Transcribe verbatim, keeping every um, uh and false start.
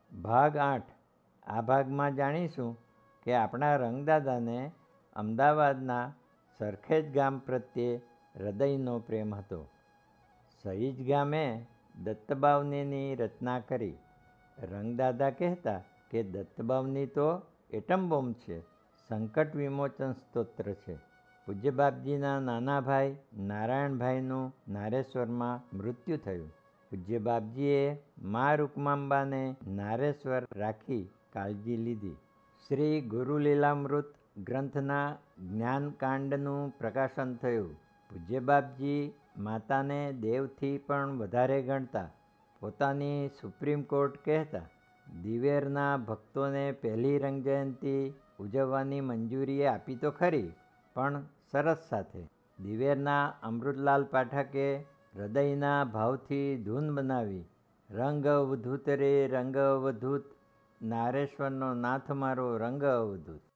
ભાગ આઠ. આ ભાગમાં જાણીશું કે આપણા રંગદાદાને અમદાવાદના સરખેજ ગામ પ્રત્યે હૃદયનો પ્રેમ હતો. સહીજ ગામે દત્તબાવનીની રચના કરી. રંગદાદા કહેતા કે દત્તબાવની તો એટમ બોમ્બ છે, સંકટ વિમોચન સ્તોત્ર છે. પૂજ્ય બાપજીના નાના ભાઈ નારાયણભાઈનું નારેશ્વરમાં મૃત્યુ થયું. પૂજ્ય બાપજીએ મા રૂકમાંબાને નારેશ્વર રાખી કાળજી લીધી. શ્રી ગુરુલીલામૃત ગ્રંથના જ્ઞાનકાંડનું પ્રકાશન થયું. પૂજ્ય બાપજી માતાને દેવથી પણ વધારે ગણતા. પોતાની સુપ્રીમ કોર્ટ કહેતા. દિવેરના ભક્તોને પહેલી રંગજયંતિ ઉજવવાની મંજૂરી આપી તો ખરી, પણ શરત સાથે. દિવેરના અમૃતલાલ પાઠકે હૃદયના ભાવથી ધૂન બનાવી. રંગ અવધૂત રે રંગ અવધૂત, નારેશ્વરનો નાથ મારો રંગ અવધૂત.